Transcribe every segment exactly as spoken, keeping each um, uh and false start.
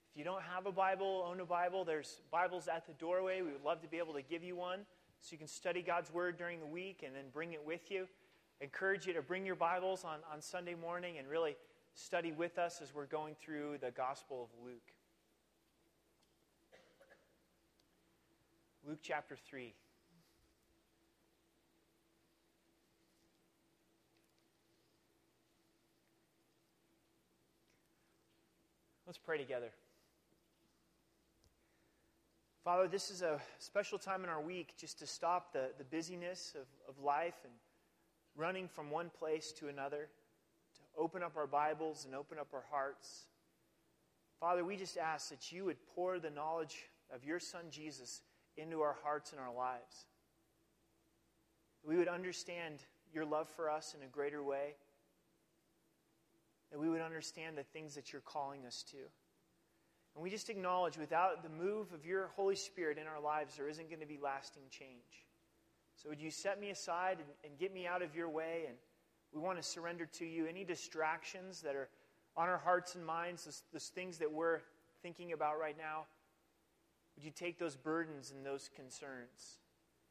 If you don't have a Bible, own a Bible, there's Bibles at the doorway. We would love to be able to give you one so you can study God's Word during the week and then bring it with you. I encourage you to bring your Bibles on, on Sunday morning and really study with us as we're going through the Gospel of Luke. Luke chapter three. Let's pray together. Father, this is a special time in our week just to stop the, the busyness of, of life and running from one place to another, to open up our Bibles and open up our hearts. Father, we just ask that you would pour the knowledge of your Son Jesus into our hearts and our lives. That we would understand your love for us in a greater way. That we would understand the things that you're calling us to. And we just acknowledge without the move of your Holy Spirit in our lives, there isn't going to be lasting change. So would you set me aside and, and get me out of your way? And we want to surrender to you any distractions that are on our hearts and minds, those, those things that we're thinking about right now. Would you take those burdens and those concerns?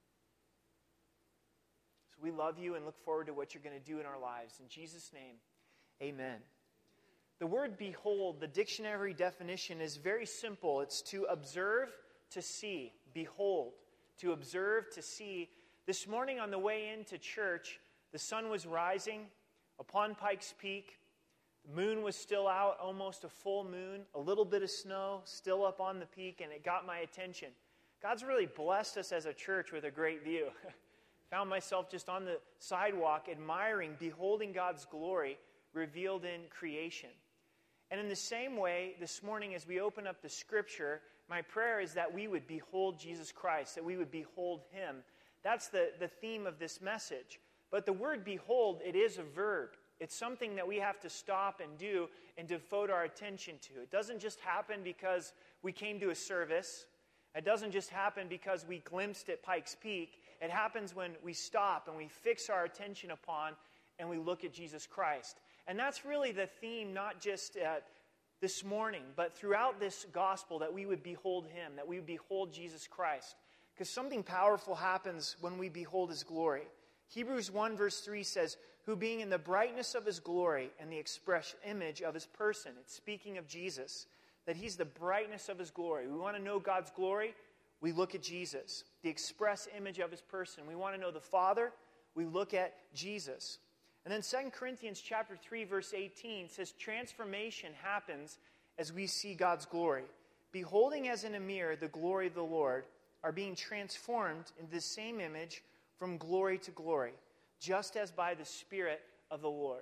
So we love you and look forward to what you're going to do in our lives. In Jesus' name, amen. The word behold, the dictionary definition is very simple. It's to observe, to see. Behold, to observe, to see. This morning on the way into church, the sun was rising upon Pikes Peak. The moon was still out, almost a full moon. A little bit of snow still up on the peak, and it got my attention. God's really blessed us as a church with a great view. Found myself just on the sidewalk admiring, beholding God's glory revealed in creation. And in the same way, this morning as we open up the Scripture, my prayer is that we would behold Jesus Christ, that we would behold Him. That's the, the theme of this message. But the word behold, it is a verb. It's something that we have to stop and do and devote our attention to. It doesn't just happen because we came to a service. It doesn't just happen because we glimpsed at Pikes Peak. It happens when we stop and we fix our attention upon and we look at Jesus Christ. And that's really the theme, not just uh, this morning, but throughout this gospel, that we would behold Him, that we would behold Jesus Christ. Because something powerful happens when we behold His glory. Hebrews one verse three says, who being in the brightness of His glory and the express image of His person. It's speaking of Jesus, that He's the brightness of His glory. We want to know God's glory, we look at Jesus. The express image of His person. We want to know the Father, we look at Jesus. And then Second Corinthians chapter three, verse eighteen says, transformation happens as we see God's glory. Beholding as in a mirror the glory of the Lord, are being transformed into the same image from glory to glory, just as by the Spirit of the Lord.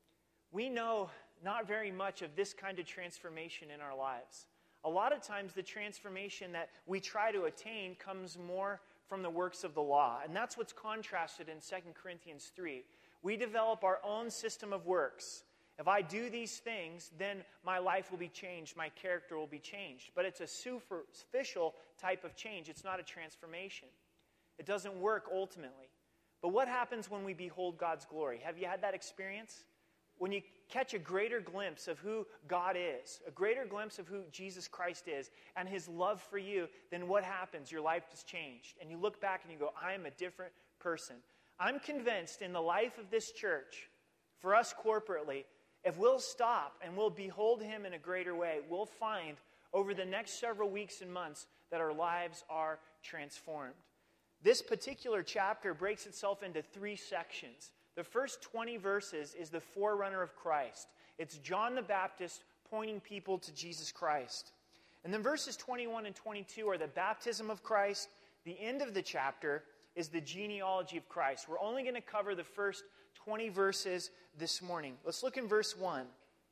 We know not very much of this kind of transformation in our lives. A lot of times the transformation that we try to attain comes more from the works of the law. And that's what's contrasted in Second Corinthians three. We develop our own system of works. If I do these things, then my life will be changed, my character will be changed. But it's a superficial type of change. It's not a transformation. It doesn't work ultimately. But what happens when we behold God's glory? Have you had that experience? When you catch a greater glimpse of who God is, a greater glimpse of who Jesus Christ is, and His love for you, then what happens? Your life is changed. And you look back and you go, I am a different person. I'm convinced in the life of this church, for us corporately, if we'll stop and we'll behold Him in a greater way, we'll find over the next several weeks and months that our lives are transformed. This particular chapter breaks itself into three sections. The first twenty verses is the forerunner of Christ. It's John the Baptist pointing people to Jesus Christ. And then verses twenty-one and twenty-two are the baptism of Christ. The end of the chapter is the genealogy of Christ. We're only going to cover the first twenty verses this morning. Let's look in verse one.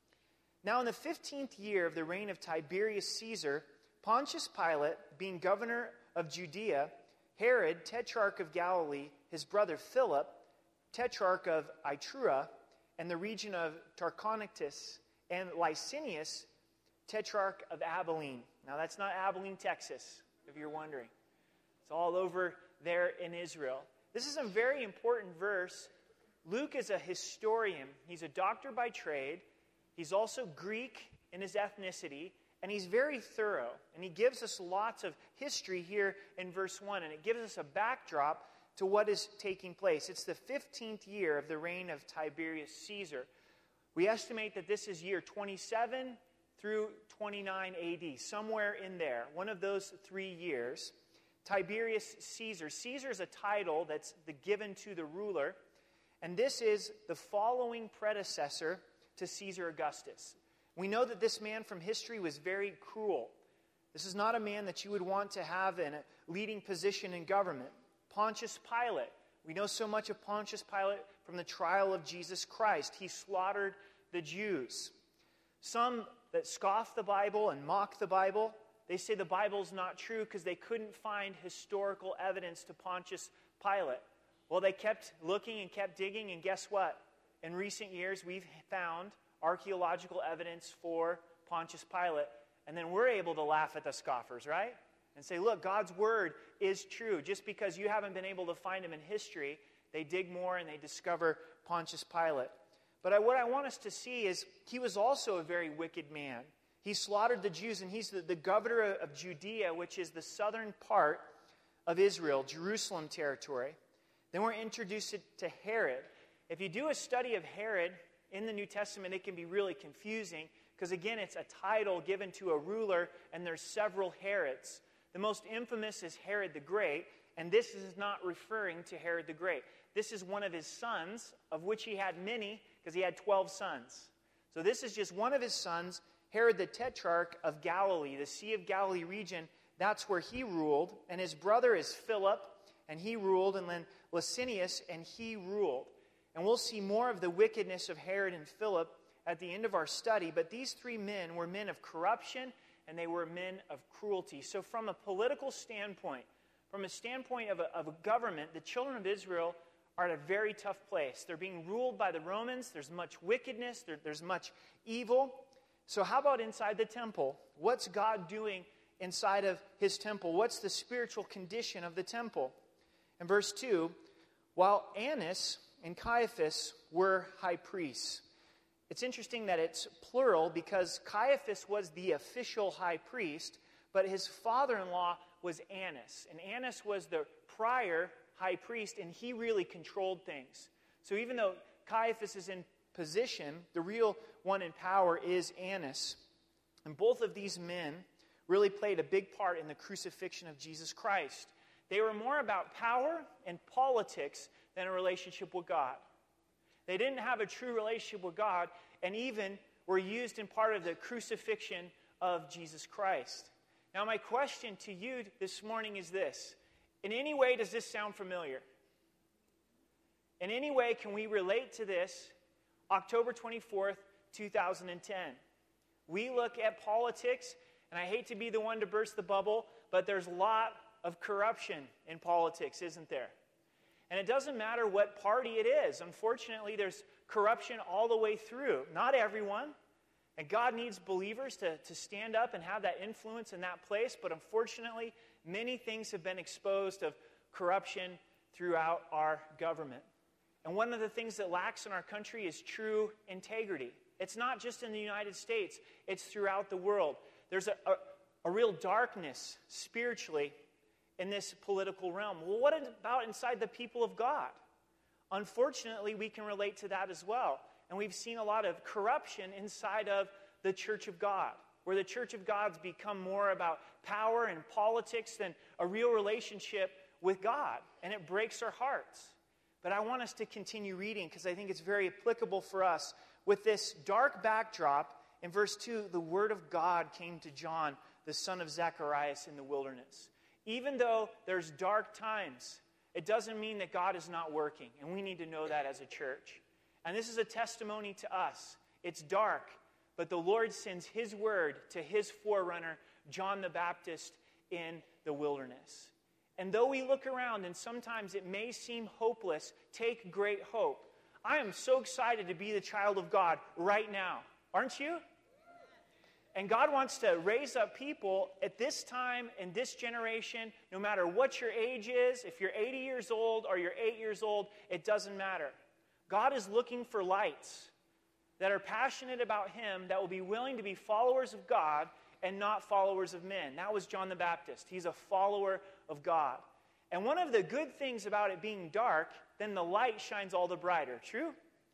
Now in the fifteenth year of the reign of Tiberius Caesar, Pontius Pilate, being governor of Judea, Herod, tetrarch of Galilee, his brother Philip, tetrarch of Iturea, and the region of Trachonitis, and Licinius, tetrarch of Abilene. Now that's not Abilene, Texas, if you're wondering. It's all over there in Israel. This is a very important verse. Luke is a historian. He's a doctor by trade. He's also Greek in his ethnicity, and he's very thorough. And he gives us lots of history here in verse one, and it gives us a backdrop to what is taking place. It's the fifteenth year of the reign of Tiberius Caesar. We estimate that this is year twenty-seven through twenty-nine A D, somewhere in there, one of those three years. Tiberius Caesar. Caesar is a title that's the, given to the ruler, and this is the following predecessor to Caesar Augustus. We know that this man from history was very cruel. This is not a man that you would want to have in a leading position in government. Pontius Pilate. We know so much of Pontius Pilate from the trial of Jesus Christ. He slaughtered the Jews. Some that scoff the Bible and mock the Bible, they say the Bible's not true because they couldn't find historical evidence to Pontius Pilate. Well, they kept looking and kept digging, and guess what? In recent years, we've found archaeological evidence for Pontius Pilate, and then we're able to laugh at the scoffers, right? And say, look, God's word is true. Just because you haven't been able to find him in history, they dig more and they discover Pontius Pilate. But I, what I want us to see is he was also a very wicked man. He slaughtered the Jews, and he's the, the governor of Judea, which is the southern part of Israel, Jerusalem territory. Then we're introduced to Herod. If you do a study of Herod in the New Testament, it can be really confusing because, again, it's a title given to a ruler, and there's several Herods. The most infamous is Herod the Great, and this is not referring to Herod the Great. This is one of his sons, of which he had many, because he had twelve sons. So this is just one of his sons, Herod the Tetrarch of Galilee, the Sea of Galilee region. That's where he ruled, and his brother is Philip, and he ruled, and then Licinius, and he ruled. And we'll see more of the wickedness of Herod and Philip at the end of our study, but these three men were men of corruption, and they were men of cruelty. So from a political standpoint, from a standpoint of a, of a government, the children of Israel are at a very tough place. They're being ruled by the Romans. There's much wickedness. There, there's much evil. So how about inside the temple? What's God doing inside of his temple? What's the spiritual condition of the temple? In verse two, while Annas and Caiaphas were high priests. It's interesting that it's plural because Caiaphas was the official high priest, but his father-in-law was Annas. And Annas was the prior high priest, and he really controlled things. So even though Caiaphas is in position, the real one in power is Annas. And both of these men really played a big part in the crucifixion of Jesus Christ. They were more about power and politics than a relationship with God. They didn't have a true relationship with God, and even were used in part of the crucifixion of Jesus Christ. Now, my question to you this morning is this. In any way, does this sound familiar? In any way, can we relate to this? October twenty-fourth, two thousand ten. We look at politics, and I hate to be the one to burst the bubble, but there's a lot of corruption in politics, isn't there? And it doesn't matter what party it is. Unfortunately, there's corruption all the way through. Not everyone. And God needs believers to, to stand up and have that influence in that place. But unfortunately, many things have been exposed of corruption throughout our government. And one of the things that lacks in our country is true integrity. It's not just in the United States. It's throughout the world. There's a, a, a real darkness spiritually in this political realm. Well, what about inside the people of God? Unfortunately, we can relate to that as well. And we've seen a lot of corruption inside of the Church of God, where the Church of God's become more about power and politics than a real relationship with God. And it breaks our hearts. But I want us to continue reading because I think it's very applicable for us. With this dark backdrop, in verse two, the word of God came to John, the son of Zacharias, in the wilderness. Even though there's dark times, it doesn't mean that God is not working. And we need to know that as a church. And this is a testimony to us. It's dark, but the Lord sends his word to his forerunner, John the Baptist, in the wilderness. And though we look around and sometimes it may seem hopeless, take great hope. I am so excited to be the child of God right now. Aren't you? And God wants to raise up people at this time, in this generation, no matter what your age is. If you're eighty years old or you're eight years old, it doesn't matter. God is looking for lights that are passionate about him, that will be willing to be followers of God and not followers of men. That was John the Baptist. He's a follower of God. And one of the good things about it being dark, then the light shines all the brighter. True?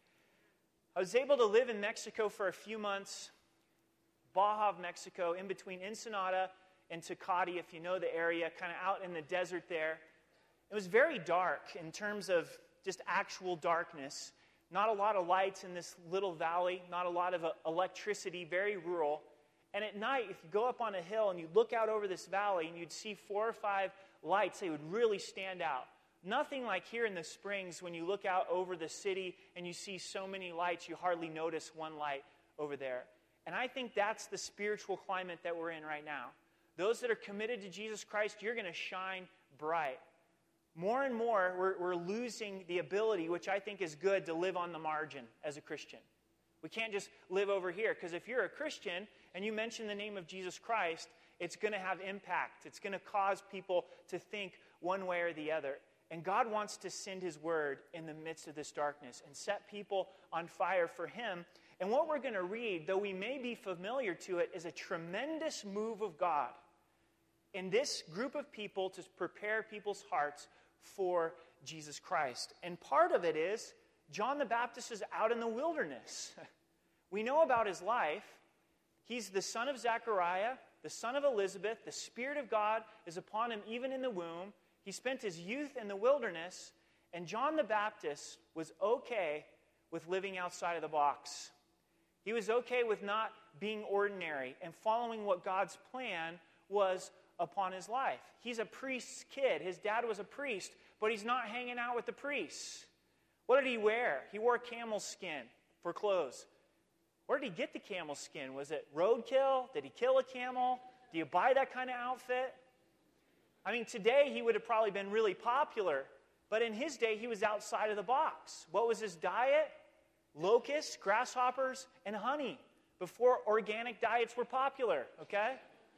I was able to live in Mexico for a few months, Baja, Mexico, in between Ensenada and Tecate, if you know the area, kind of out in the desert there. It was very dark in terms of just actual darkness. Not a lot of lights in this little valley, not a lot of uh, electricity, very rural. And at night, if you go up on a hill and you look out over this valley and you'd see four or five lights, they would really stand out. Nothing like here in the Springs when you look out over the city and you see so many lights, you hardly notice one light over there. And I think that's the spiritual climate that we're in right now. Those that are committed to Jesus Christ, you're going to shine bright. More and more, we're, we're losing the ability, which I think is good, to live on the margin as a Christian. We can't just live over here, because if you're a Christian and you mention the name of Jesus Christ, it's going to have impact. It's going to cause people to think one way or the other. And God wants to send His word in the midst of this darkness and set people on fire for Him. And what we're going to read, though we may be familiar to it, is a tremendous move of God in this group of people to prepare people's hearts for Jesus Christ. And part of it is John the Baptist is out in the wilderness. We know about his life. He's the son of Zechariah, the son of Elizabeth. The Spirit of God is upon him even in the womb. He spent his youth in the wilderness. And John the Baptist was okay with living outside of the box. He was okay with not being ordinary and following what God's plan was upon his life. He's a priest's kid. His dad was a priest, but he's not hanging out with the priests. What did he wear? He wore camel skin for clothes. Where did he get the camel skin? Was it roadkill? Did he kill a camel? Do you buy that kind of outfit? I mean, today he would have probably been really popular, but in his day he was outside of the box. What was his diet? Locusts, grasshoppers, and honey, before organic diets were popular, okay?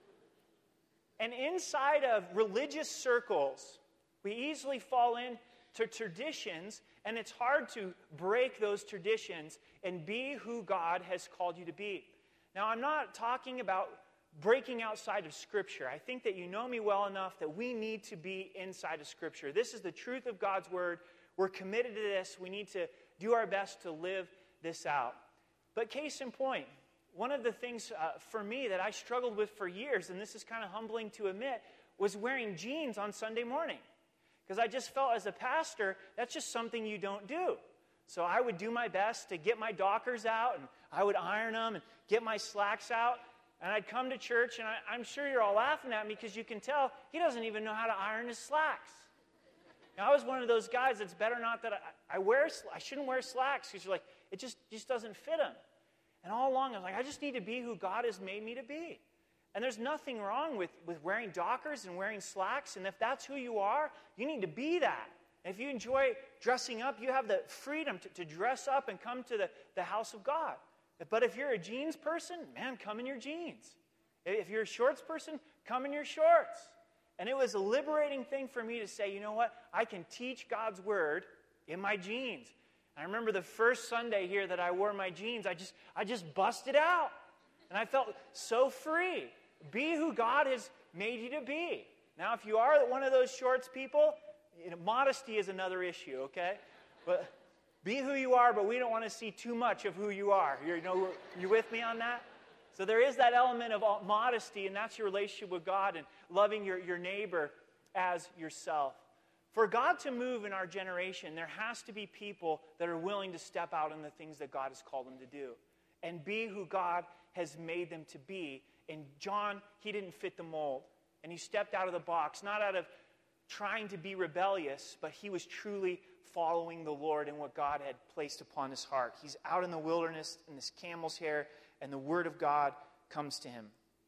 And inside of religious circles, we easily fall into traditions, and it's hard to break those traditions and be who God has called you to be. Now, I'm not talking about breaking outside of Scripture. I think that you know me well enough that we need to be inside of Scripture. This is the truth of God's Word. We're committed to this. We need to do our best to live this out. But case in point, one of the things uh, for me that I struggled with for years, and this is kind of humbling to admit, was wearing jeans on Sunday morning. Because I just felt as a pastor, that's just something you don't do. So I would do my best to get my Dockers out, and I would iron them and get my slacks out. And I'd come to church, and I, I'm sure you're all laughing at me because you can tell he doesn't even know how to iron his slacks. Now, I was one of those guys that's better not that I, I wear, I shouldn't wear slacks because you're like, it just, just doesn't fit them. And all along, I was like, I just need to be who God has made me to be. And there's nothing wrong with, with wearing Dockers and wearing slacks. And if that's who you are, you need to be that. And if you enjoy dressing up, you have the freedom to, to dress up and come to the, the house of God. But if you're a jeans person, man, come in your jeans. If you're a shorts person, come in your shorts. And it was a liberating thing for me to say, you know what? I can teach God's word in my jeans. I remember the first Sunday here that I wore my jeans, I just I just busted out. And I felt so free. Be who God has made you to be. Now, if you are one of those shorts people, you know, modesty is another issue, okay? But be who you are, but we don't want to see too much of who you are. You're, you know, you with me on that? So there is that element of modesty, and that's your relationship with God and loving your, your neighbor as yourself. For God to move in our generation, there has to be people that are willing to step out in the things that God has called them to do and be who God has made them to be. And John, he didn't fit the mold. And he stepped out of the box, not out of trying to be rebellious, but he was truly following the Lord and what God had placed upon his heart. He's out in the wilderness in this camel's hair, and the word of God comes to him.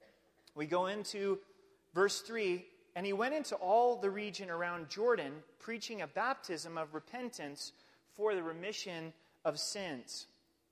We go into verse three. And he went into all the region around Jordan, preaching a baptism of repentance for the remission of sins.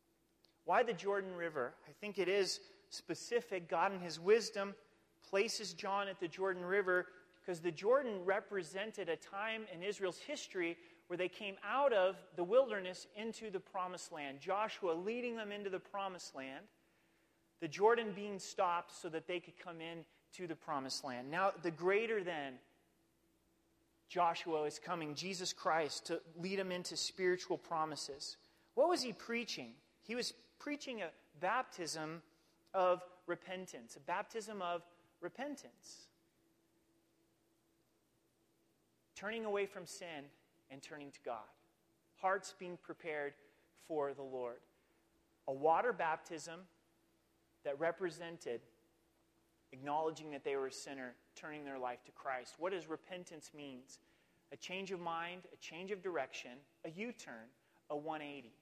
Why the Jordan River? I think it is specific. God in his wisdom places John at the Jordan River because the Jordan represented a time in Israel's history where they came out of the wilderness into the promised land. Joshua leading them into the promised land. the Jordan being stopped so that they could come in to the promised land. Now, the greater than Joshua is coming, Jesus Christ, to lead them into spiritual promises. What was he preaching? He was preaching a baptism of repentance, a baptism of repentance. Turning away from sin and turning to God. Hearts being prepared for the Lord. A water baptism that represented acknowledging that they were a sinner, turning their life to Christ. What does repentance mean? A change of mind, a change of direction, a U-turn, a one eighty.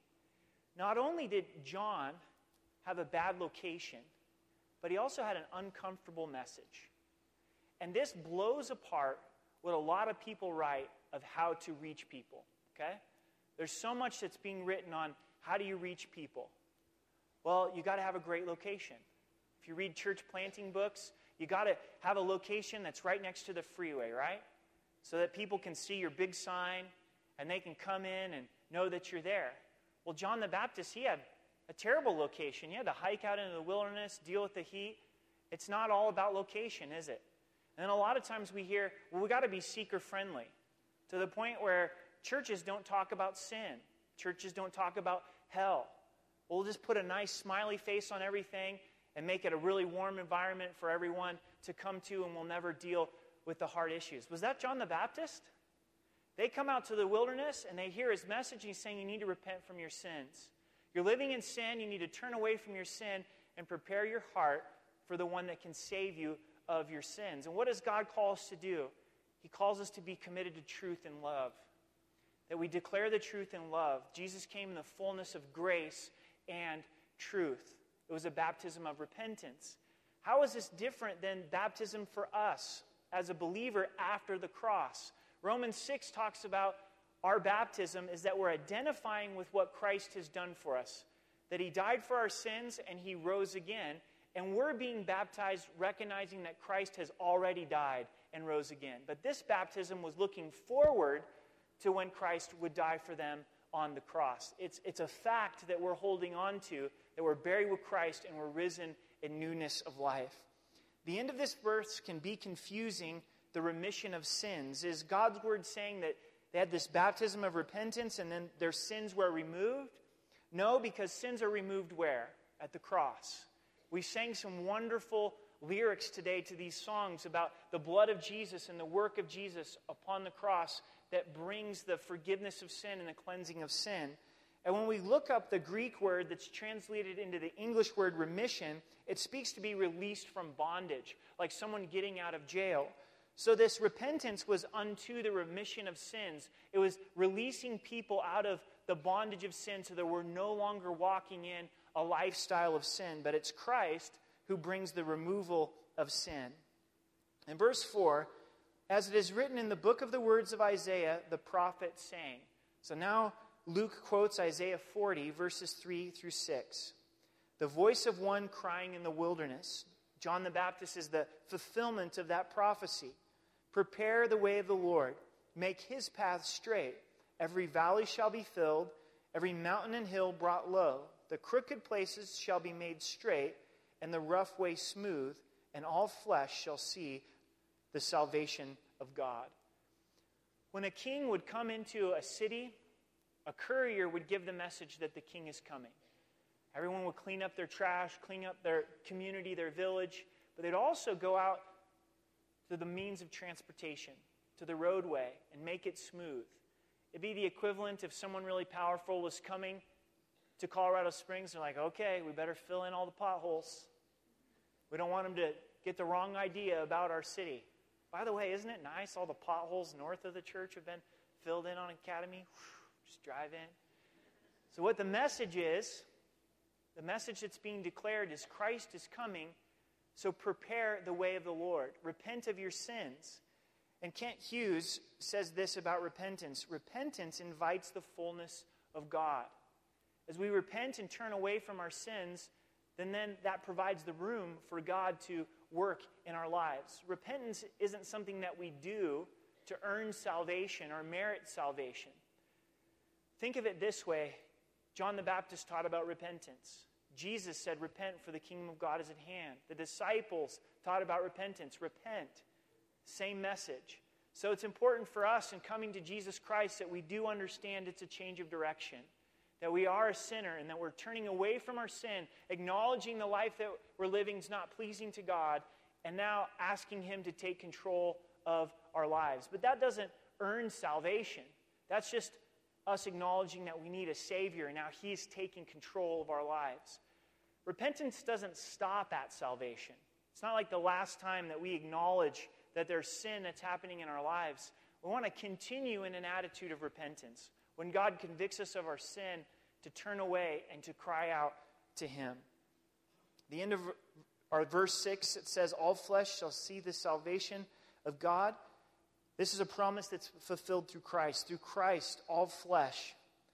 Not only did John have a bad location, but he also had an uncomfortable message. And this blows apart what a lot of people write of how to reach people, okay? There's so much that's being written on how do you reach people. Well, you got to have a great location. If you read church planting books, you got to have a location that's right next to the freeway, right? So that people can see your big sign and they can come in and know that you're there. Well, John the Baptist, he had a terrible location. He had to hike out into the wilderness, deal with the heat. It's not all about location, is it? And then a lot of times we hear, well, we got to be seeker-friendly, to the point where churches don't talk about sin. Churches don't talk about hell. We'll just put a nice smiley face on everything and make it a really warm environment for everyone to come to, and we'll never deal with the hard issues. Was that John the Baptist? They come out to the wilderness and they hear his message. He's saying you need to repent from your sins. You're living in sin. You need to turn away from your sin and prepare your heart for the one that can save you of your sins. And what does God call us to do? He calls us to be committed to truth and love. That we declare the truth in love. Jesus came in the fullness of grace and truth. It was a baptism of repentance. How is this different than baptism for us as a believer after the cross? Romans six talks about our baptism is that we're identifying with what Christ has done for us. That he died for our sins and he rose again. And we're being baptized recognizing that Christ has already died and rose again. But this baptism was looking forward to when Christ would die for them on the cross. It's, it's a fact that we're holding on to, that we're buried with Christ and we're risen in newness of life. The end of this verse can be confusing. The remission of sins. Is God's word saying that they had this baptism of repentance and then their sins were removed? No, because sins are removed where? At the cross. We sang some wonderful lyrics today to these songs about the blood of Jesus and the work of Jesus upon the cross that brings the forgiveness of sin and the cleansing of sin. And when we look up the Greek word that's translated into the English word remission, it speaks to be released from bondage, like someone getting out of jail. So this repentance was unto the remission of sins. It was releasing people out of the bondage of sin so that we're no longer walking in a lifestyle of sin, but it's Christ who brings the removal of sin. In verse four, as it is written in the book of the words of Isaiah, the prophet saying. So now Luke quotes Isaiah forty, verses three through six. The voice of one crying in the wilderness. John the Baptist is the fulfillment of that prophecy. Prepare the way of the Lord. Make his path straight. Every valley shall be filled. Every mountain and hill brought low. The crooked places shall be made straight, and the rough way smooth, and all flesh shall see the salvation of God. When a king would come into a city, a courier would give the message that the king is coming. Everyone would clean up their trash, clean up their community, their village, but they'd also go out to the means of transportation, to the roadway, and make it smooth. It'd be the equivalent if someone really powerful was coming to Colorado Springs. They're like, okay, we better fill in all the potholes. We don't want them to get the wrong idea about our city. By the way, isn't it nice all the potholes north of the church have been filled in on Academy? Just drive in. So what the message is, the message that's being declared is Christ is coming, so prepare the way of the Lord. Repent of your sins. And Kent Hughes says this about repentance. Repentance invites the fullness of God. As we repent and turn away from our sins, then, then that provides the room for God to work in our lives. Repentance isn't something that we do to earn salvation or merit salvation. Think of it this way. John the Baptist taught about repentance. Jesus said, repent, for the kingdom of God is at hand. The disciples taught about repentance. Repent. Same message. So it's important for us in coming to Jesus Christ that we do understand it's a change of direction. That we are a sinner and that we're turning away from our sin, acknowledging the life that we're living is not pleasing to God, and now asking Him to take control of our lives. But that doesn't earn salvation. That's just us acknowledging that we need a Savior, and now He's taking control of our lives. Repentance doesn't stop at salvation. It's not like the last time that we acknowledge that there's sin that's happening in our lives. We want to continue in an attitude of repentance. When God convicts us of our sin, to turn away and to cry out to Him. The end of our verse six, it says, all flesh shall see the salvation of God. This is a promise that's fulfilled through Christ. Through Christ, all flesh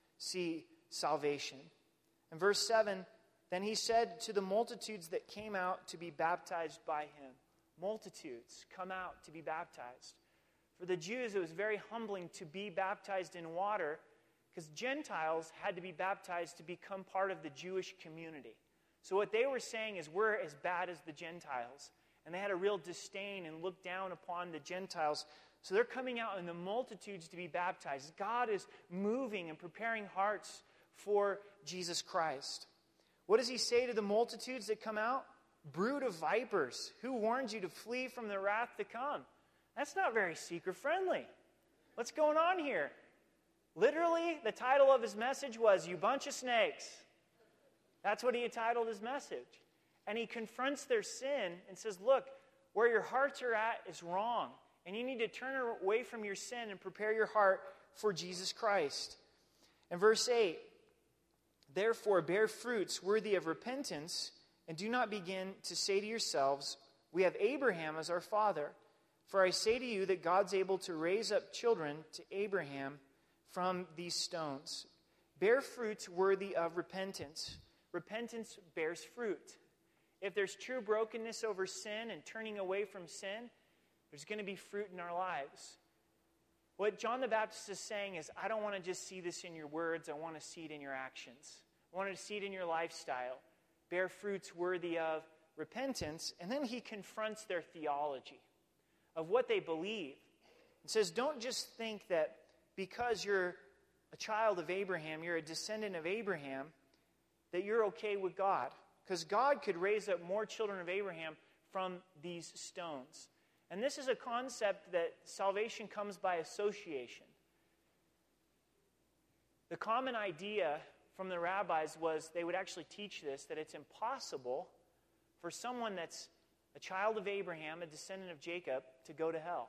see salvation. In verse seven, then He said to the multitudes that came out to be baptized by Him. Multitudes come out to be baptized. For the Jews, it was very humbling to be baptized in water because Gentiles had to be baptized to become part of the Jewish community. So what they were saying is we're as bad as the Gentiles. And they had a real disdain and look down upon the Gentiles. So they're coming out in the multitudes to be baptized. God is moving and preparing hearts for Jesus Christ. What does He say to the multitudes that come out? Brood of vipers, who warned you to flee from the wrath to come? That's not very seeker-friendly. What's going on here? Literally, the title of His message was, you bunch of snakes. That's what He entitled His message. And He confronts their sin and says, look, where your hearts are at is wrong. And you need to turn away from your sin and prepare your heart for Jesus Christ. And verse eight, therefore bear fruits worthy of repentance, and do not begin to say to yourselves, we have Abraham as our father. For I say to you that God's able to raise up children to Abraham from these stones. Bear fruits worthy of repentance. Repentance bears fruit. If there's true brokenness over sin and turning away from sin, there's going to be fruit in our lives. What John the Baptist is saying is, I don't want to just see this in your words, I want to see it in your actions. I want to see it in your lifestyle. Bear fruits worthy of repentance. And then he confronts their theology of what they believe. He says, don't just think that because you're a child of Abraham, you're a descendant of Abraham, that you're okay with God. Because God could raise up more children of Abraham from these stones. And this is a concept that salvation comes by association. The common idea from the rabbis was they would actually teach this, that it's impossible for someone that's a child of Abraham, a descendant of Jacob, to go to hell.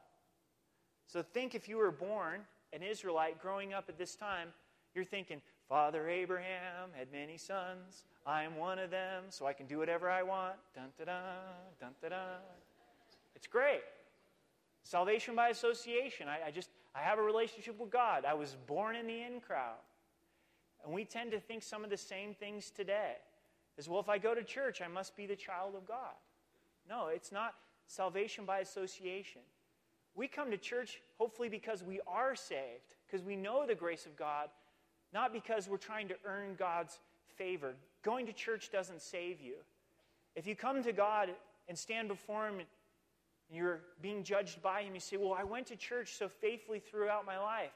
So think if you were born an Israelite growing up at this time, you're thinking, Father Abraham had many sons. I am one of them, so I can do whatever I want. Dun da da, dun da da. It's great. Salvation by association. I, I just I have a relationship with God. I was born in the in crowd. And we tend to think some of the same things today. As well, if I go to church, I must be the child of God. No, it's not salvation by association. We come to church hopefully because we are saved, because we know the grace of God, not because we're trying to earn God's favor. Going to church doesn't save you. If you come to God and stand before Him and you're being judged by Him, you say, well, I went to church so faithfully throughout my life.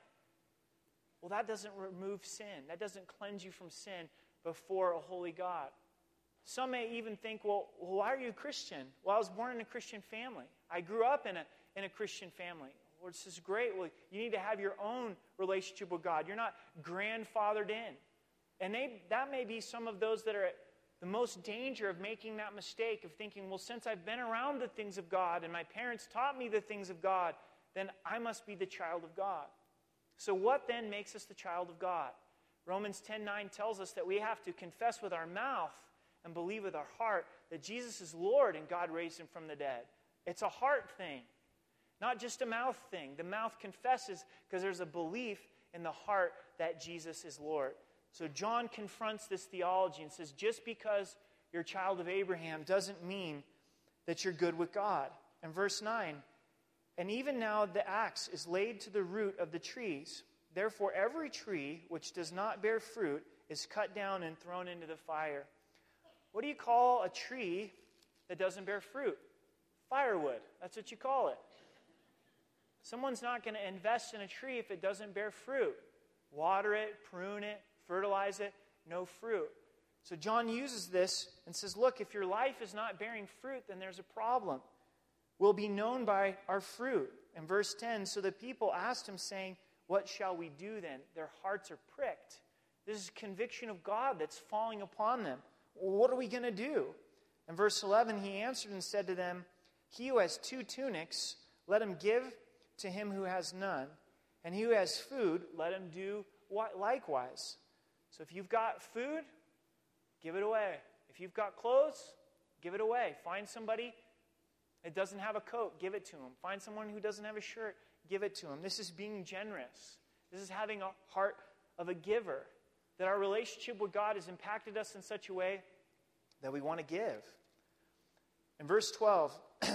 Well, that doesn't remove sin. That doesn't cleanse you from sin before a holy God. Some may even think, well, why are you a Christian? Well, I was born in a Christian family. I grew up in a, in a Christian family. Well, this is great. Well, you need to have your own relationship with God. You're not grandfathered in. And they, that may be some of those that are at the most danger of making that mistake of thinking, well, since I've been around the things of God and my parents taught me the things of God, then I must be the child of God. So what then makes us the child of God? Romans ten nine tells us that we have to confess with our mouth and believe with our heart that Jesus is Lord and God raised Him from the dead. It's a heart thing, not just a mouth thing. The mouth confesses because there's a belief in the heart that Jesus is Lord. So John confronts this theology and says, just because you're a child of Abraham doesn't mean that you're good with God. And verse nine, and even now the axe is laid to the root of the trees. Therefore every tree which does not bear fruit is cut down and thrown into the fire. What do you call a tree that doesn't bear fruit? Firewood. That's what you call it. Someone's not going to invest in a tree if it doesn't bear fruit. Water it, prune it, fertilize it, no fruit. So John uses this and says, look, if your life is not bearing fruit, then there's a problem. We'll be known by our fruit. In verse ten, so the people asked him, saying, what shall we do then? Their hearts are pricked. This is conviction of God that's falling upon them. What are we going to do? In verse eleven, he answered and said to them, he who has two tunics, let him give to him who has none. And he who has food, let him do likewise. So if you've got food, give it away. If you've got clothes, give it away. Find somebody that doesn't have a coat, give it to him. Find someone who doesn't have a shirt, give it to him. This is being generous. This is having a heart of a giver. That our relationship with God has impacted us in such a way that we want to give. In verse twelve,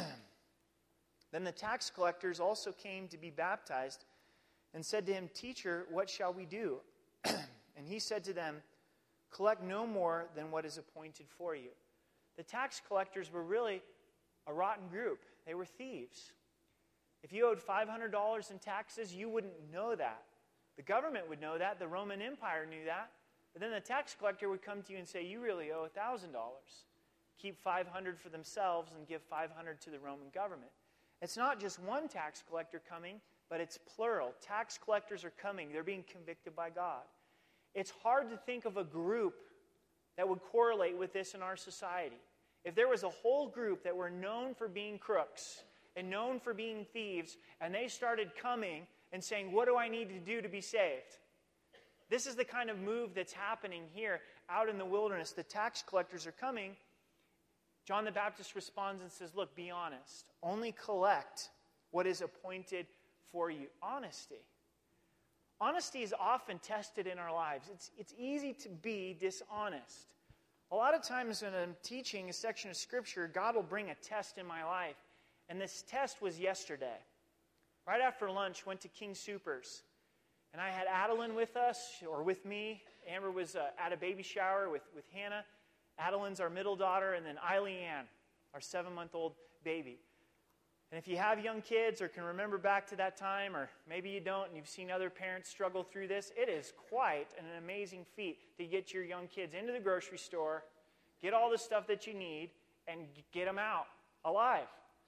then the tax collectors also came to be baptized and said to him, teacher, what shall we do? And he said to them, collect no more than what is appointed for you. The tax collectors were really a rotten group. They were thieves. If you owed five hundred dollars in taxes, you wouldn't know that. The government would know that. The Roman Empire knew that. But then the tax collector would come to you and say, you really owe one thousand dollars. Keep five hundred dollars for themselves and give five hundred dollars to the Roman government. It's not just one tax collector coming, but it's plural. Tax collectors are coming. They're being convicted by God. It's hard to think of a group that would correlate with this in our society. If there was a whole group that were known for being crooks and known for being thieves, and they started coming and saying, what do I need to do to be saved? This is the kind of move that's happening here out in the wilderness. The tax collectors are coming. John the Baptist responds and says, look, be honest. Only collect what is appointed for you. Honesty. Honesty is often tested in our lives. It's, it's easy to be dishonest. A lot of times when I'm teaching a section of Scripture, God will bring a test in my life. And this test was yesterday. Right after lunch, went to King Soopers. And I had Adeline with us, or with me. Amber was uh, at a baby shower with, with Hannah. Adeline's our middle daughter, and then Eileen Ann, our seven-month-old baby. And if you have young kids or can remember back to that time, or maybe you don't and you've seen other parents struggle through this, it is quite an amazing feat to get your young kids into the grocery store, get all the stuff that you need, and get them out alive.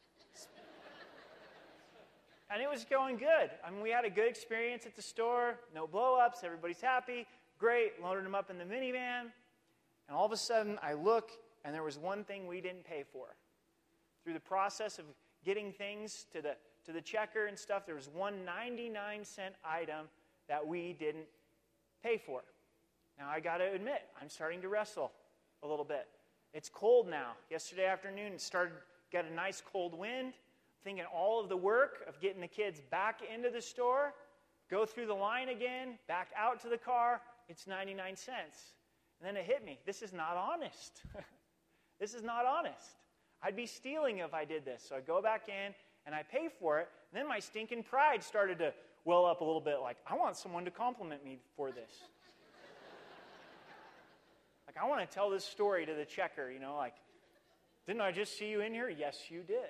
And it was going good. I mean, we had a good experience at the store, no blow-ups, everybody's happy, great, loaded them up in the minivan, and all of a sudden I look, and there was one thing we didn't pay for. Through the process of getting things to the to the checker and stuff, there was one ninety-nine cent item that we didn't pay for. Now, I got to admit, I'm starting to wrestle a little bit. It's cold now. Yesterday afternoon, it started, got a nice cold wind. Thinking all of the work of getting the kids back into the store, go through the line again, back out to the car, it's ninety-nine cents. And then it hit me. This is not honest. This is not honest. I'd be stealing if I did this. So I go back in and I pay for it. And then my stinking pride started to well up a little bit, like, I want someone to compliment me for this. Like, I want to tell this story to the checker, you know, like, didn't I just see you in here? Yes, you did.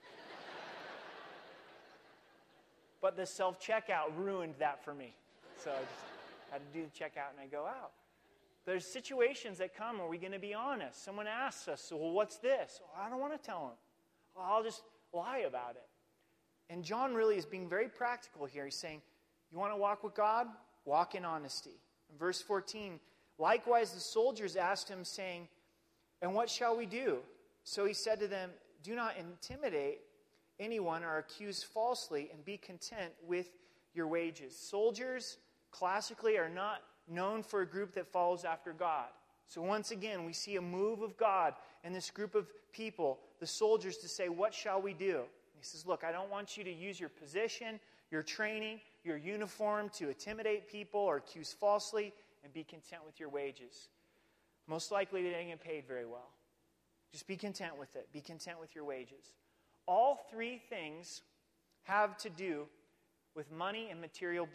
But the self-checkout ruined that for me. So I just had to do the checkout and I go out. There's situations that come, are we going to be honest? Someone asks us, well, what's this? Oh, I don't want to tell them. Well, I'll just lie about it. And John really is being very practical here. He's saying, you want to walk with God? Walk in honesty. In verse fourteen, likewise the soldiers asked him, saying, and what shall we do? So he said to them, do not intimidate anyone or accuse falsely, and be content with your wages. Soldiers, classically, are not known for a group that follows after God. So once again, we see a move of God in this group of people, the soldiers, to say, what shall we do? And he says, look, I don't want you to use your position, your training, your uniform to intimidate people or accuse falsely, and be content with your wages. Most likely, they didn't get paid very well. Just be content with it. Be content with your wages. All three things have to do with money and material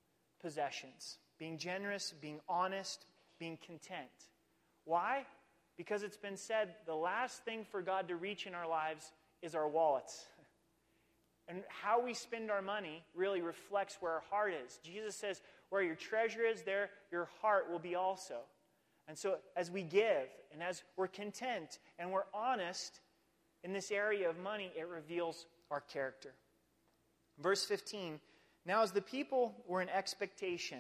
possessions. Being generous, being honest, being content. Why? because it's been said the last thing for God to reach in our lives is our wallets. And how we spend our money really reflects where our heart is. Jesus says, where your treasure is, there your heart will be also. And so as we give, and as we're content, and we're honest in this area of money, it reveals our character. Verse fifteen, now as the people were in expectation,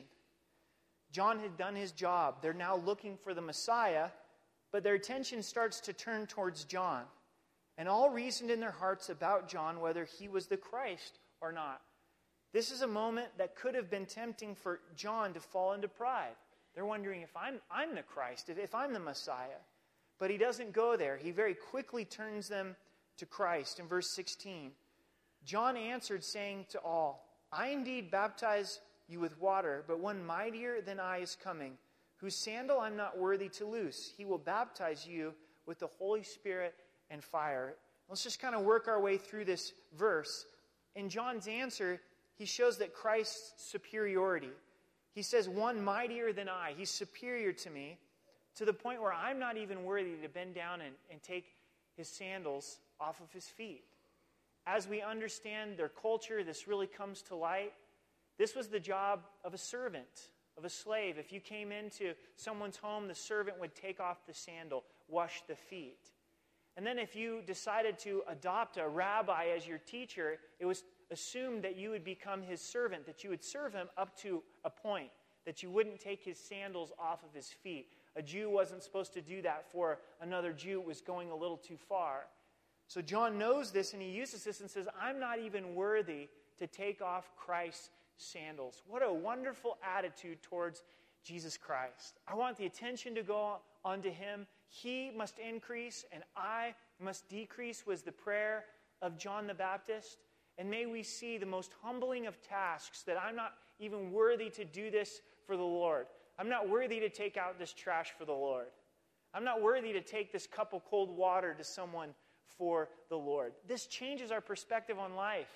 John had done his job. They're now looking for the Messiah, but their attention starts to turn towards John. And all reasoned in their hearts about John whether he was the Christ or not. This is a moment that could have been tempting for John to fall into pride. They're wondering if I'm, I'm the Christ, if, if I'm the Messiah. But he doesn't go there. He very quickly turns them to Christ. In verse sixteen, John answered, saying to all, I indeed baptize you with water, but one mightier than I is coming, whose sandal I'm not worthy to loose. He will baptize you with the Holy Spirit and fire. Let's just kind of work our way through this verse. In John's answer, he shows that Christ's superiority. He says, one mightier than I. He's superior to me, to the point where I'm not even worthy to bend down and, and take his sandals off of his feet. As we understand their culture, this really comes to light. This was the job of a servant, of a slave. If you came into someone's home, the servant would take off the sandal, wash the feet. And then if you decided to adopt a rabbi as your teacher, it was assumed that you would become his servant, that you would serve him up to a point, that you wouldn't take his sandals off of his feet. A Jew wasn't supposed to do that for another Jew. It was going a little too far. So John knows this, and he uses this and says, I'm not even worthy to take off Christ's sandals. What a wonderful attitude towards Jesus Christ. I want the attention to go on to him. He must increase, and I must decrease, was the prayer of John the Baptist. And may we see the most humbling of tasks, that I'm not even worthy to do this for the Lord. I'm not worthy to take out this trash for the Lord. I'm not worthy to take this cup of cold water to someone for the Lord. This changes our perspective on life.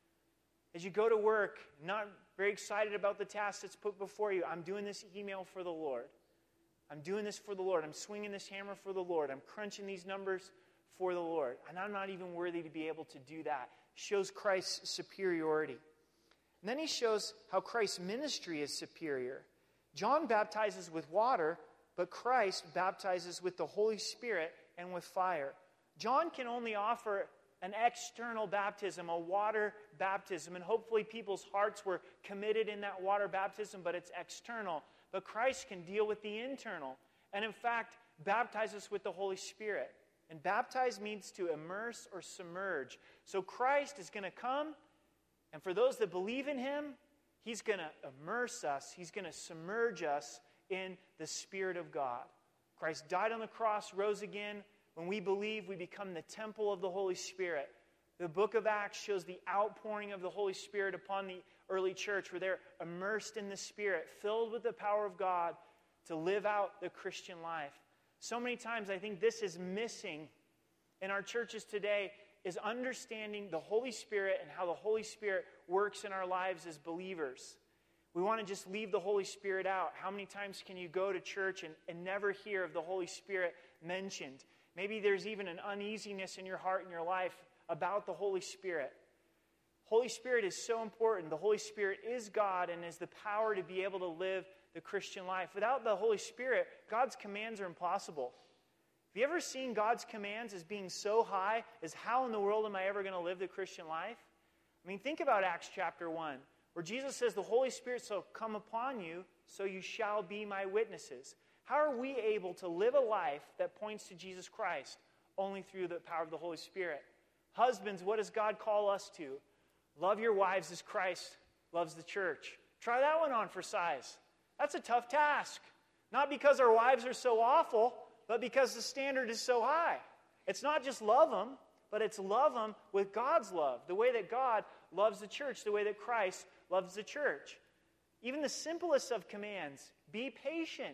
As you go to work, not very excited about the task that's put before you, I'm doing this email for the Lord. I'm doing this for the Lord. I'm swinging this hammer for the Lord. I'm crunching these numbers for the Lord. And I'm not even worthy to be able to do that. Shows Christ's superiority. And then he shows how Christ's ministry is superior. John baptizes with water, but Christ baptizes with the Holy Spirit and with fire. John can only offer an external baptism, a water baptism, and hopefully people's hearts were committed in that water baptism, but it's external. But Christ can deal with the internal, and in fact, baptize us with the Holy Spirit. And baptize means to immerse or submerge. So Christ is going to come, and for those that believe in him, he's going to immerse us. He's going to submerge us in the Spirit of God. Christ died on the cross, rose again. When we believe, we become the temple of the Holy Spirit. The book of Acts shows the outpouring of the Holy Spirit upon the early church, where they're immersed in the Spirit, filled with the power of God to live out the Christian life. So many times I think this is missing in our churches today, is understanding the Holy Spirit and how the Holy Spirit works in our lives as believers. We want to just leave the Holy Spirit out. How many times can you go to church and, and never hear of the Holy Spirit mentioned? Maybe there's even an uneasiness in your heart and your life about the Holy Spirit. Holy Spirit is so important. The Holy Spirit is God and is the power to be able to live the Christian life. Without the Holy Spirit, God's commands are impossible. Have you ever seen God's commands as being so high as how in the world am I ever going to live the Christian life? I mean, think about Acts chapter one, where Jesus says the Holy Spirit shall come upon you, so you shall be my witnesses. How are we able to live a life that points to Jesus Christ? Only through the power of the Holy Spirit. Husbands, what does God call us to? Love your wives as Christ loves the church. Try that one on for size. That's a tough task. Not because our wives are so awful, but because the standard is so high. It's not just love them, but it's love them with God's love. The way that God loves the church, the way that Christ loves the church. Even the simplest of commands, be patient.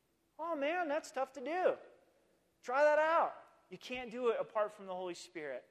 Oh man, that's tough to do. Try that out. You can't do it apart from the Holy Spirit.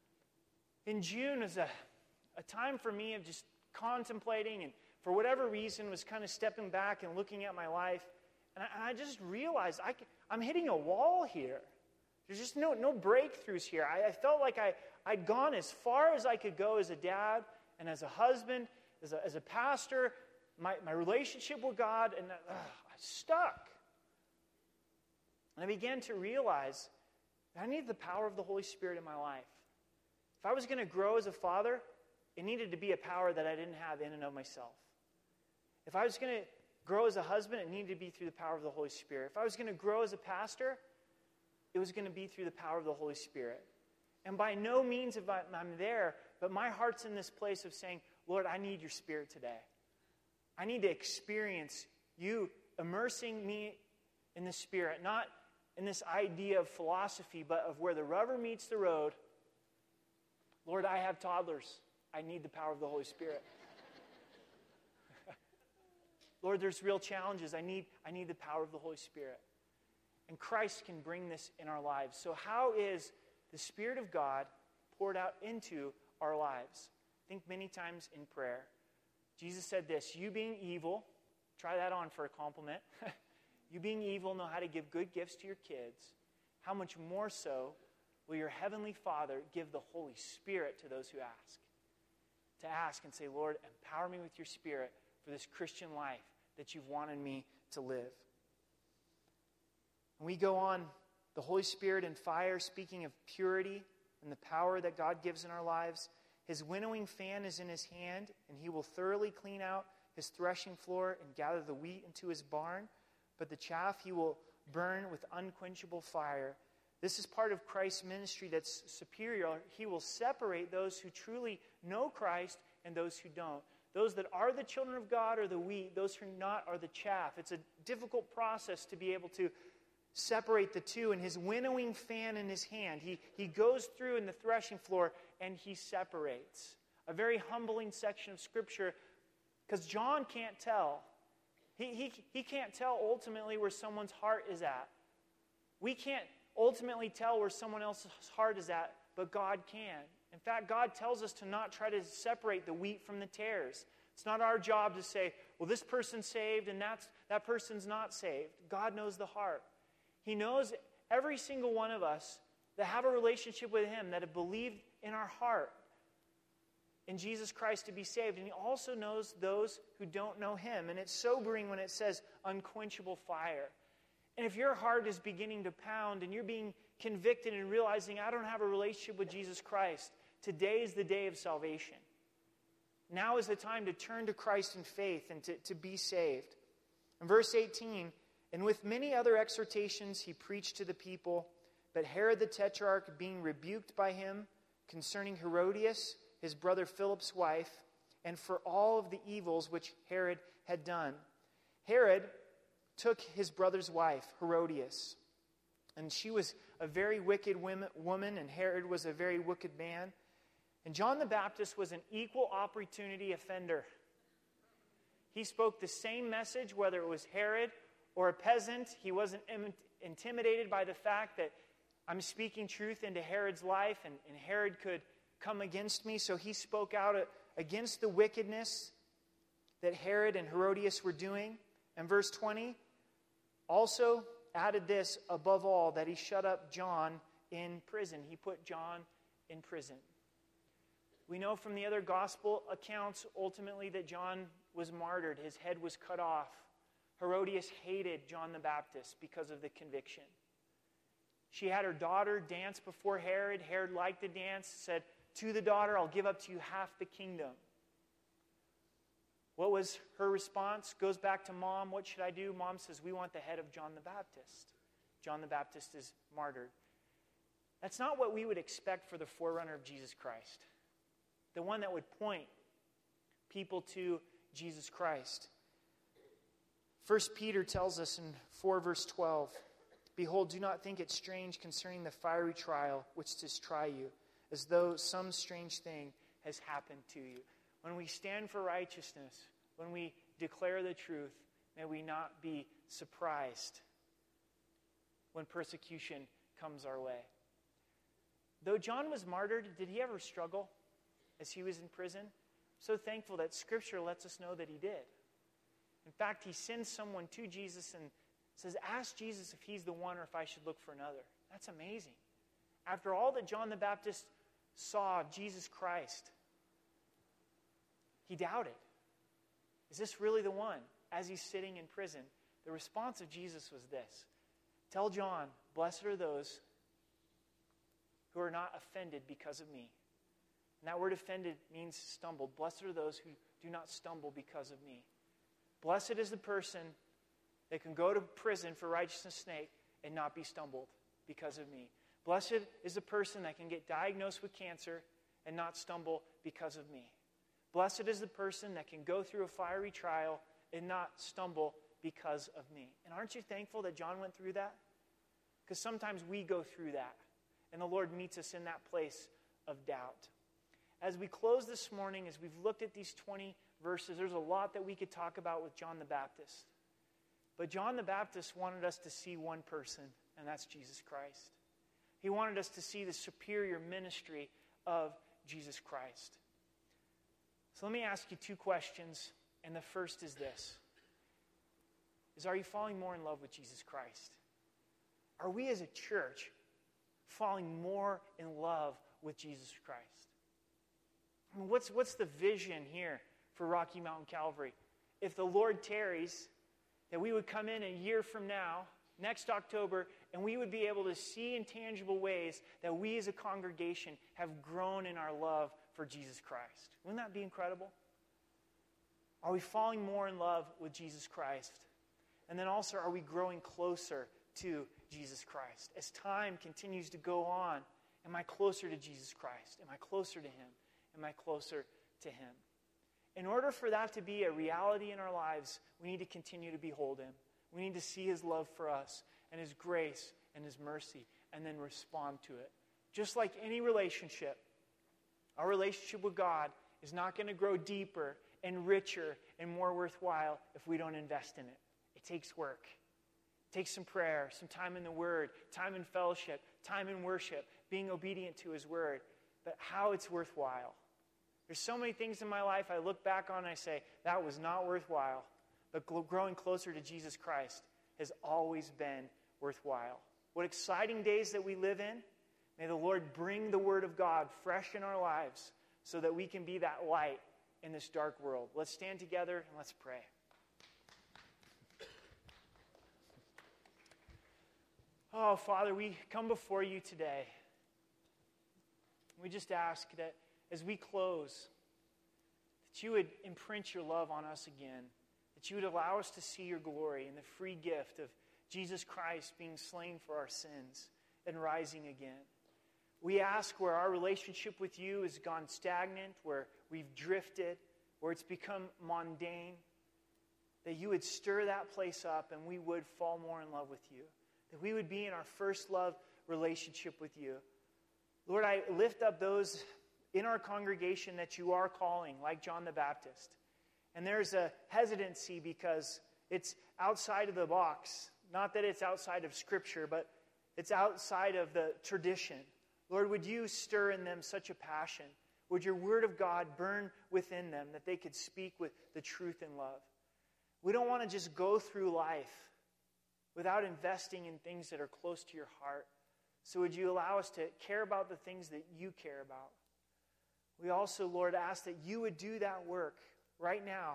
In June is a, a time for me of just contemplating, and for whatever reason was kind of stepping back and looking at my life. And I, and I just realized I, I'm hitting a wall here. There's just no, no breakthroughs here. I, I felt like I, I'd gone as far as I could go as a dad and as a husband, as a, as a pastor, my, my relationship with God, and uh, I stuck. And I began to realize that I needed the power of the Holy Spirit in my life. If I was going to grow as a father, it needed to be a power that I didn't have in and of myself. If I was going to grow as a husband, it needed to be through the power of the Holy Spirit. If I was going to grow as a pastor, it was going to be through the power of the Holy Spirit. And by no means if I'm there, but my heart's in this place of saying, Lord, I need your Spirit today. I need to experience you immersing me in the Spirit, not in this idea of philosophy, but of where the rubber meets the road. Lord, I have toddlers. I need the power of the Holy Spirit. Lord, there's real challenges. I need, I need the power of the Holy Spirit. And Christ can bring this in our lives. So how is the Spirit of God poured out into our lives? Think many times in prayer. Jesus said this, you being evil, try that on for a compliment. You being evil know how to give good gifts to your kids. How much more so will your heavenly Father give the Holy Spirit to those who ask? To ask and say, Lord, empower me with your Spirit for this Christian life that you've wanted me to live. When we go on, the Holy Spirit and fire, speaking of purity and the power that God gives in our lives, his winnowing fan is in his hand, and he will thoroughly clean out his threshing floor and gather the wheat into his barn, but the chaff he will burn with unquenchable fire. This is part of Christ's ministry that's superior. He will separate those who truly know Christ and those who don't. Those that are the children of God are the wheat. Those who are not are the chaff. It's a difficult process to be able to separate the two. And his winnowing fan in his hand, he, he goes through in the threshing floor and he separates. A very humbling section of Scripture, because John can't tell. He, he, he can't tell ultimately where someone's heart is at. We can't ultimately tell where someone else's heart is at, but God can. In fact, God tells us to not try to separate the wheat from the tares. It's not our job to say, well, this person's saved and that's, that person's not saved. God knows the heart. He knows every single one of us that have a relationship with him, that have believed in our heart in Jesus Christ to be saved. And he also knows those who don't know him. And it's sobering when it says unquenchable fire. And if your heart is beginning to pound and you're being convicted and realizing, I don't have a relationship with Jesus Christ, today is the day of salvation. Now is the time to turn to Christ in faith and to, to be saved. In verse eighteen, and with many other exhortations he preached to the people, but Herod the Tetrarch, being rebuked by him concerning Herodias, his brother Philip's wife, and for all of the evils which Herod had done. Herod took his brother's wife, Herodias, and she was a very wicked woman, and Herod was a very wicked man. And John the Baptist was an equal opportunity offender. He spoke the same message, whether it was Herod or a peasant. He wasn't im- intimidated by the fact that I'm speaking truth into Herod's life, and, and Herod could come against me. So he spoke out against the wickedness that Herod and Herodias were doing. And verse twenty also added this, above all, that he shut up John in prison. He put John in prison. We know from the other gospel accounts ultimately that John was martyred. His head was cut off. Herodias hated John the Baptist because of the conviction. She had her daughter dance before Herod. Herod liked the dance, said, to the daughter, I'll give up to you half the kingdom. What was her response? Goes back to mom. What should I do? Mom says, we want the head of John the Baptist. John the Baptist is martyred. That's not what we would expect for the forerunner of Jesus Christ. The one that would point people to Jesus Christ. First Peter tells us in four verse twelve, behold, do not think it strange concerning the fiery trial which does try you, as though some strange thing has happened to you. When we stand for righteousness, when we declare the truth, may we not be surprised when persecution comes our way. Though John was martyred, did he ever struggle as he was in prison? I'm so thankful that Scripture lets us know that he did. In fact, he sends someone to Jesus and says, ask Jesus if he's the one or if I should look for another. That's amazing. After all that John the Baptist saw Jesus Christ, he doubted. Is this really the one? As he's sitting in prison, the response of Jesus was this. Tell John, blessed are those who are not offended because of me. And that word offended means stumbled. Blessed are those who do not stumble because of me. Blessed is the person that can go to prison for righteousness' sake and not be stumbled because of me. Blessed is the person that can get diagnosed with cancer and not stumble because of me. Blessed is the person that can go through a fiery trial and not stumble because of me. And aren't you thankful that John went through that? Because sometimes we go through that, and the Lord meets us in that place of doubt. As we close this morning, as we've looked at these twenty verses, there's a lot that we could talk about with John the Baptist. But John the Baptist wanted us to see one person, and that's Jesus Christ. He wanted us to see the superior ministry of Jesus Christ. So let me ask you two questions, and the first is this. Is, are you falling more in love with Jesus Christ? Are we as a church falling more in love with Jesus Christ? I mean, what's, what's the vision here for Rocky Mountain Calvary? If the Lord tarries, that we would come in a year from now, next October, and we would be able to see in tangible ways that we as a congregation have grown in our love for Jesus Christ. Wouldn't that be incredible? Are we falling more in love with Jesus Christ? And then also, are we growing closer to Jesus Christ? As time continues to go on, am I closer to Jesus Christ? Am I closer to Him? Am I closer to Him? In order for that to be a reality in our lives, we need to continue to behold Him. We need to see His love for us and His grace and His mercy and then respond to it. Just like any relationship, our relationship with God is not going to grow deeper and richer and more worthwhile if we don't invest in it. It takes work. It takes some prayer, some time in the Word, time in fellowship, time in worship, being obedient to His Word. But how it's worthwhile. There's so many things in my life I look back on and I say, that was not worthwhile. But growing closer to Jesus Christ has always been worthwhile. What exciting days that we live in. May the Lord bring the Word of God fresh in our lives so that we can be that light in this dark world. Let's stand together and let's pray. Oh, Father, we come before you today. We just ask that as we close, that you would imprint your love on us again, that you would allow us to see your glory and the free gift of Jesus Christ being slain for our sins and rising again. We ask where our relationship with you has gone stagnant, where we've drifted, where it's become mundane, that you would stir that place up and we would fall more in love with you, that we would be in our first love relationship with you. Lord, I lift up those in our congregation that you are calling, like John the Baptist. And there's a hesitancy because it's outside of the box. Not that it's outside of Scripture, but it's outside of the tradition. Lord, would you stir in them such a passion? Would your Word of God burn within them that they could speak with the truth and love? We don't want to just go through life without investing in things that are close to your heart. So would you allow us to care about the things that you care about? We also, Lord, ask that you would do that work right now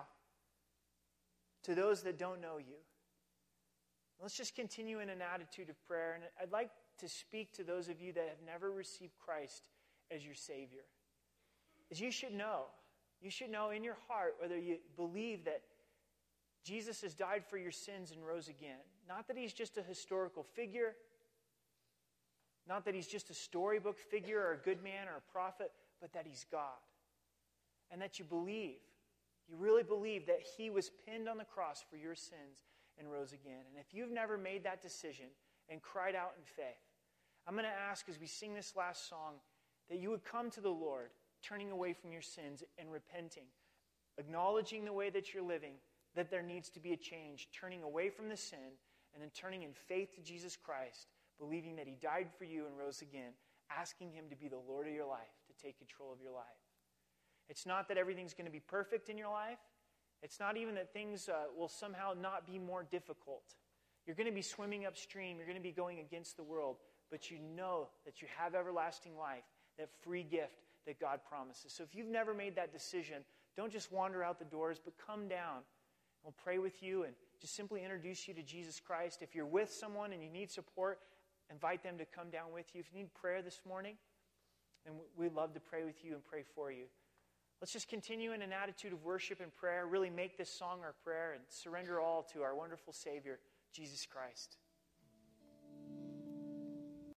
to those that don't know you. Let's just continue in an attitude of prayer. And I'd like to speak to those of you that have never received Christ as your Savior. As you should know, you should know in your heart whether you believe that Jesus has died for your sins and rose again. Not that He's just a historical figure, not that He's just a storybook figure or a good man or a prophet, but that He's God. And that you believe, you really believe that He was pinned on the cross for your sins and rose again. And if you've never made that decision and cried out in faith, I'm going to ask as we sing this last song that you would come to the Lord, turning away from your sins and repenting, acknowledging the way that you're living, that there needs to be a change, turning away from the sin and then turning in faith to Jesus Christ, believing that He died for you and rose again, asking Him to be the Lord of your life, to take control of your life. It's not that everything's going to be perfect in your life. It's not even that things uh, will somehow not be more difficult. You're going to be swimming upstream. You're going to be going against the world. But you know that you have everlasting life, that free gift that God promises. So if you've never made that decision, don't just wander out the doors, but come down. We'll pray with you and just simply introduce you to Jesus Christ. If you're with someone and you need support, invite them to come down with you. If you need prayer this morning, then we'd love to pray with you and pray for you. Let's just continue in an attitude of worship and prayer. Really make this song our prayer and surrender all to our wonderful Savior, Jesus Christ.